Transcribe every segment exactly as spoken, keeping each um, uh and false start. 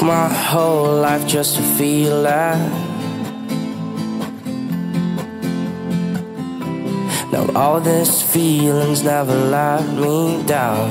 my whole life just to feel that. Now all these feelings never let me down.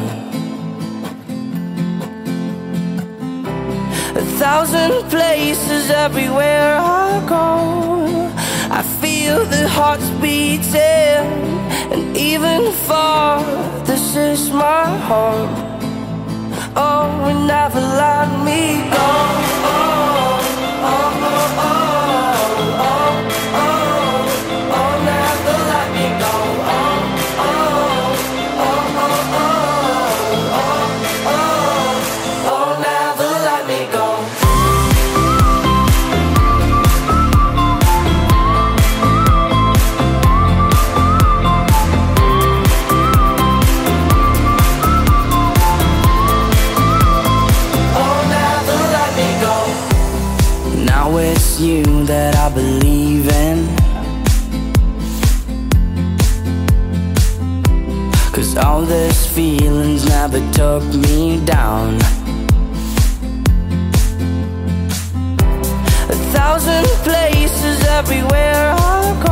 A thousand places everywhere I go, I feel the hearts beating, and even far, this is my home. Oh, and never let me go. Oh, oh, oh, oh, oh, oh, oh, oh, never let me go. Oh, oh, oh, oh, oh, oh, oh, oh, never let me go. Now it's you that I believe in, 'cause all these feelings never took me down. A thousand places everywhere I go,